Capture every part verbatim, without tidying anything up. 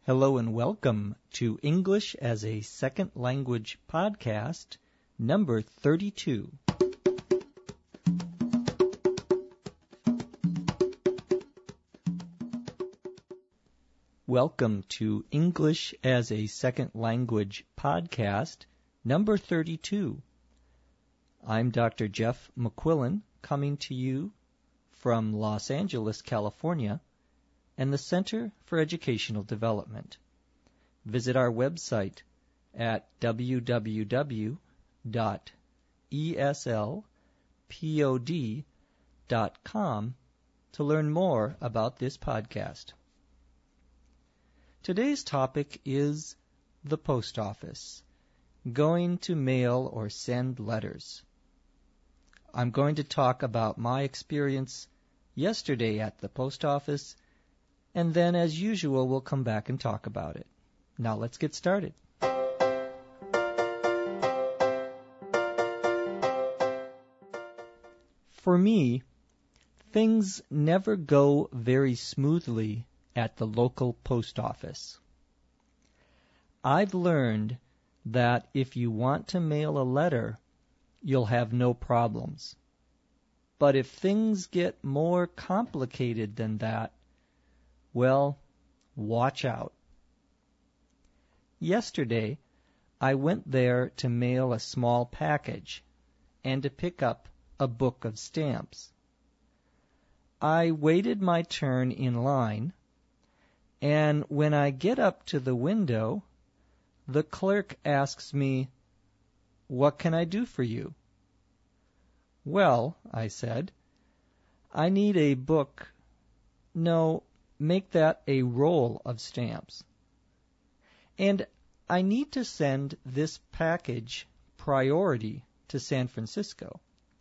Hello and welcome to English as a Second Language podcast, number thirty-two. Welcome to English as a Second Language podcast, number thirty-two. I'm Doctor Jeff McQuillan, coming to you from Los Angeles, California, and the Center for Educational Development. Visit our website at w w w dot e s l pod dot com to learn more about this podcast. Today's topic is the post office, going to mail or send letters. I'm going to talk about my experience yesterday at the post office, and then, as usual, we'll come back and talk about it. Now let's get started. For me, things never go very smoothly at the local post office. I've learned that if you want to mail a letter, you'll have no problems. But if things get more complicated than that, well, watch out. Yesterday, I went there to mail a small package and to pick up a book of stamps. I waited my turn in line, and when I get up to the window, the clerk asks me, "What can I do for you?" "Well," I said, "I need a book." No, make that a roll of stamps. "And I need to send this package priority to San Francisco."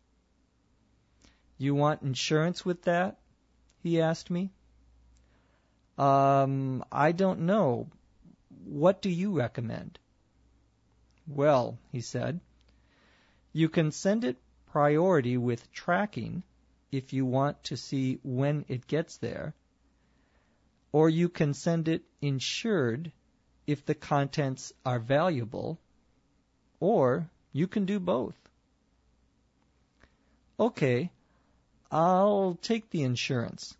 "You want insurance with that?" he asked me. Um, I don't know. What do you recommend?" "Well," he said, "you can send it priority with tracking if you want to see when it gets there, or you can send it insured if the contents are valuable, or you can do both." "Okay, I'll take the insurance."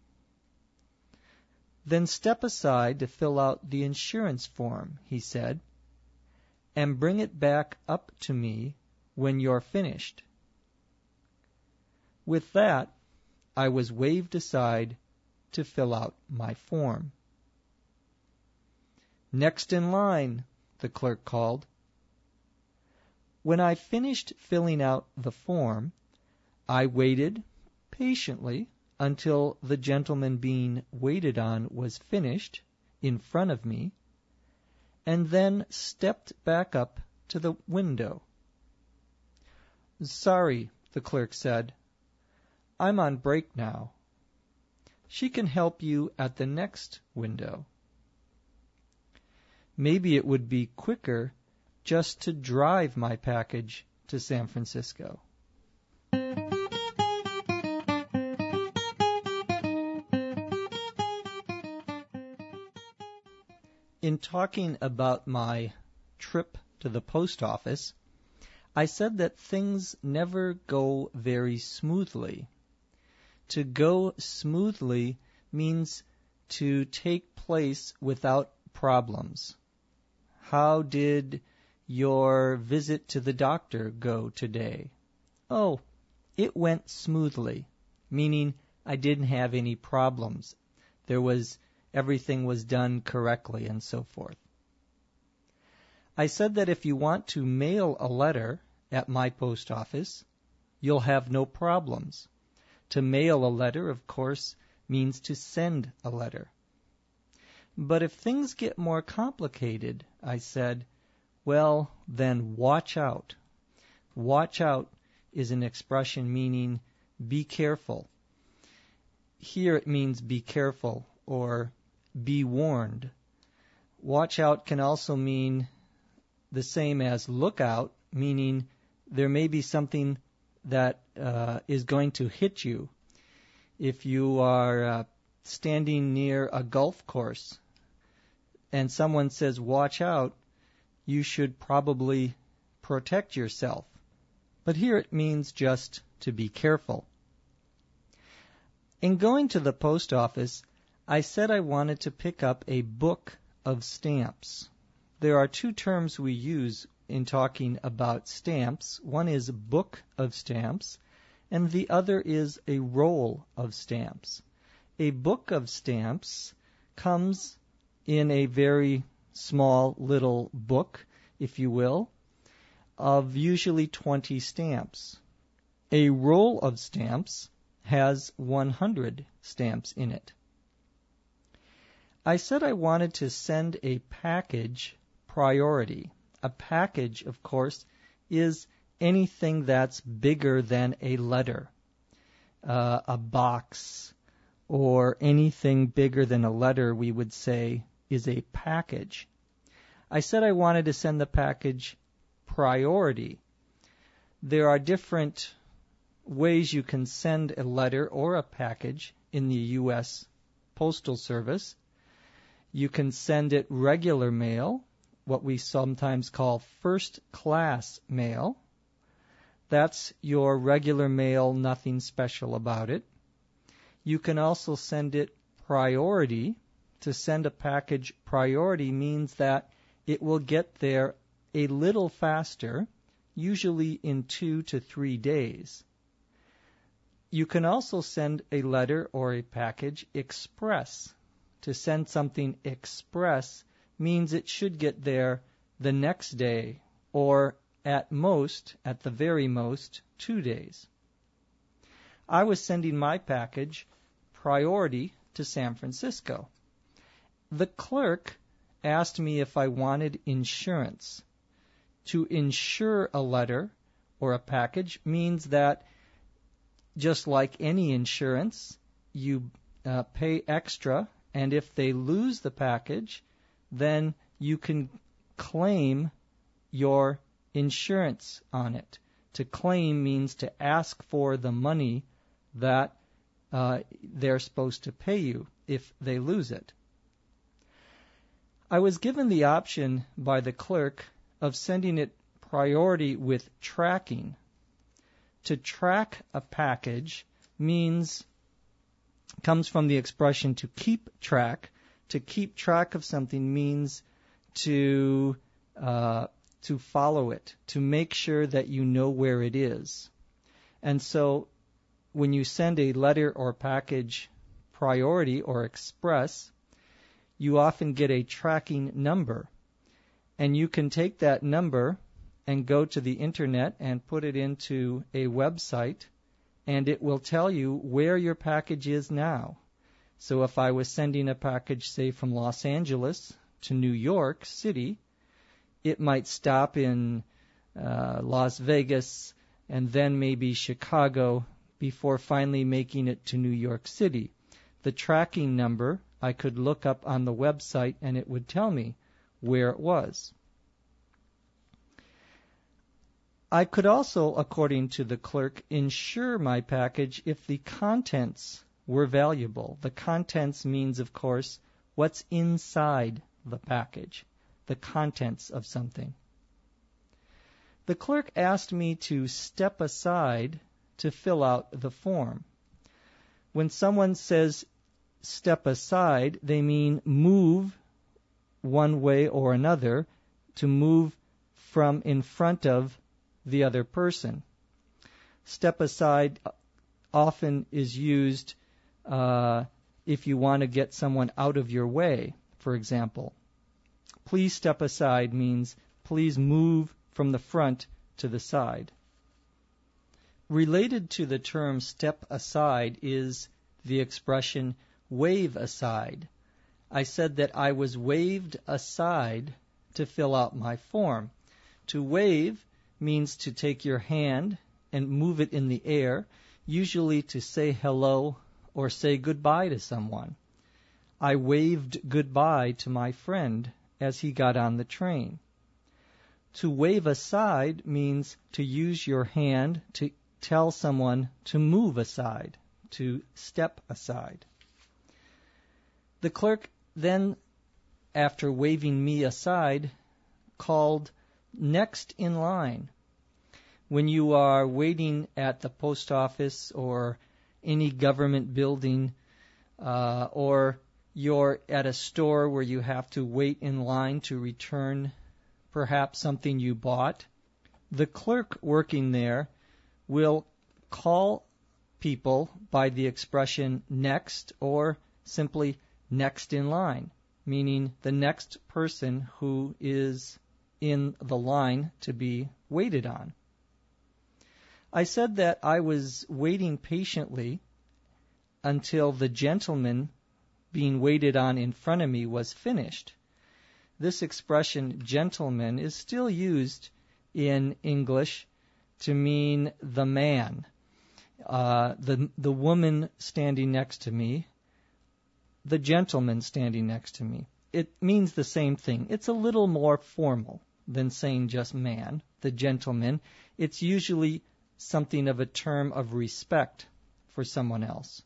"Then step aside to fill out the insurance form," he said, "and bring it back up to me when you're finished." With that, I was waved aside to fill out my form. "Next in line," the clerk called. When I finished filling out the form, I waited patiently until the gentleman being waited on was finished in front of me, and then stepped back up to the window. "Sorry," the clerk said, "I'm on break now. She can help you at the next window." Maybe it would be quicker just to drive my package to San Francisco. In talking about my trip to the post office, I said that things never go very smoothly. To go smoothly means to take place without problems. How did your visit to the doctor go today? Oh, it went smoothly, meaning I didn't have any problems. There was everything was done correctly and so forth. I said that if you want to mail a letter at my post office, you'll have no problems. To mail a letter, of course, means to send a letter. But if things get more complicated, I said, well, then watch out. Watch out is an expression meaning be careful. Here it means be careful or be warned. Watch out can also mean the same as look out, meaning there may be something that uh, is going to hit you. If you are uh, standing near a golf course, and someone says, watch out, you should probably protect yourself. But here it means just to be careful. In going to the post office, I said I wanted to pick up a book of stamps. There are two terms we use in talking about stamps. One is book of stamps, and the other is a roll of stamps. A book of stamps comes in a very small little book, if you will, of usually twenty stamps. A roll of stamps has one hundred stamps in it. I said I wanted to send a package priority. A package, of course, is anything that's bigger than a letter, uh, a box, or anything bigger than a letter, we would say, is a package. I said I wanted to send the package priority. There are different ways you can send a letter or a package in the U S Postal Service. You can send it regular mail, what we sometimes call first class mail. That's your regular mail, nothing special about it. You can also send it priority. To send a package priority means that it will get there a little faster, usually in two to three days. You can also send a letter or a package express. To send something express means it should get there the next day, or at most, at the very most, two days. I was sending my package priority to San Francisco. The clerk asked me if I wanted insurance. To insure a letter or a package means that, just like any insurance, you uh, pay extra, and if they lose the package, then you can claim your insurance on it. To claim means to ask for the money that uh, they're supposed to pay you if they lose it. I was given the option by the clerk of sending it priority with tracking. To track a package means, comes from the expression to keep track. To keep track of something means to uh, to follow it, to make sure that you know where it is. And so when you send a letter or package priority or express, you often get a tracking number. And you can take that number and go to the internet and put it into a website, and it will tell you where your package is now. So if I was sending a package, say, from Los Angeles to New York City, it might stop in uh, Las Vegas and then maybe Chicago before finally making it to New York City. The tracking number I could look up on the website, and it would tell me where it was. I could also, according to the clerk, insure my package if the contents were valuable. The contents means, of course, what's inside the package, the contents of something. The clerk asked me to step aside to fill out the form. When someone says step aside, they mean move one way or another, to move from in front of the other person. Step aside often is used uh, if you want to get someone out of your way, for example. Please step aside means please move from the front to the side. Related to the term step aside is the expression wave aside. I said that I was waved aside to fill out my form. To wave means to take your hand and move it in the air, usually to say hello or say goodbye to someone. I waved goodbye to my friend as he got on the train. To wave aside means to use your hand to tell someone to move aside, to step aside. The clerk then after waving me aside, called next in line. When you are waiting at the post office or any government building, uh, or you're at a store where you have to wait in line to return perhaps something you bought, the clerk working there will call people by the expression next or simply next in line, meaning the next person who is in the line to be waited on. I said that I was waiting patiently until the gentleman being waited on in front of me was finished. This expression, gentleman, is still used in English to mean the man, uh, the the woman standing next to me, the gentleman standing next to me. It means the same thing. It's a little more formal than saying just man, the gentleman. It's usually something of a term of respect for someone else.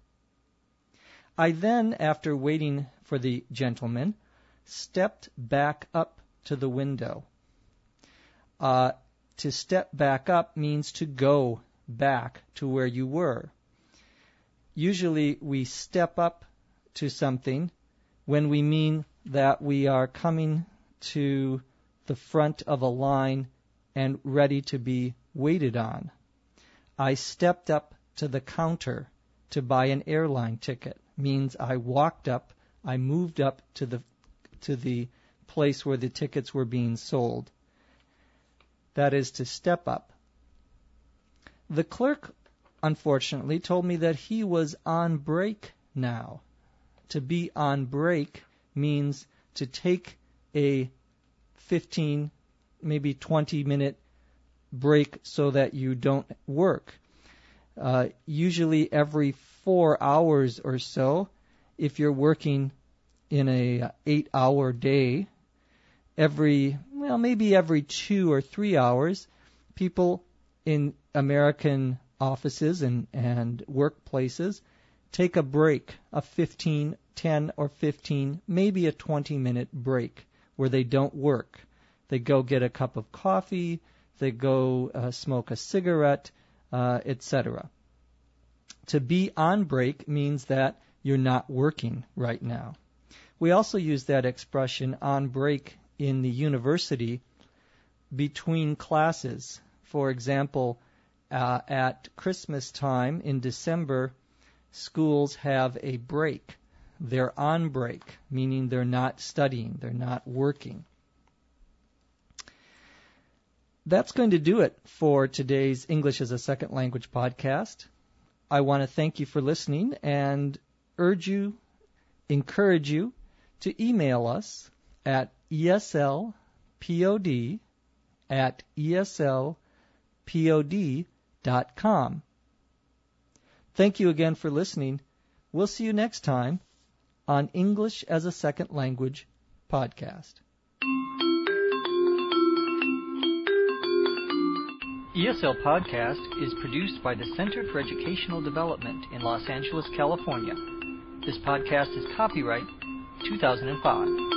I then, after waiting for the gentleman, stepped back up to the window. Uh, to step back up means to go back to where you were. Usually we step up to something when we mean that we are coming to the front of a line and ready to be waited on. I stepped up to the counter to buy an airline ticket. Means I walked up, I moved up to the to the place where the tickets were being sold. That is to step up. The clerk, unfortunately, told me that he was on break now. To be on break means to take a fifteen, maybe twenty minute break so that you don't work. Uh, usually every four hours or so, if you're working in a eight hour day, every, well, maybe every two or three hours, people in American offices and, and workplaces take a break, a fifteen, ten or fifteen, maybe a twenty minute break where they don't work. They go get a cup of coffee, they go uh, smoke a cigarette, uh, et cetera. To be on break means that you're not working right now. We also use that expression on break in the university between classes. For example, uh, at Christmas time in December, schools have a break. They're on break, meaning they're not studying, they're not working. That's going to do it for today's English as a Second Language podcast. I want to thank you for listening and urge you, encourage you to email us at eslpod at eslpod dot com. Thank you again for listening. We'll see you next time on English as a Second Language podcast. E S L Podcast is produced by the Center for Educational Development in Los Angeles, California. This podcast is copyright two thousand five.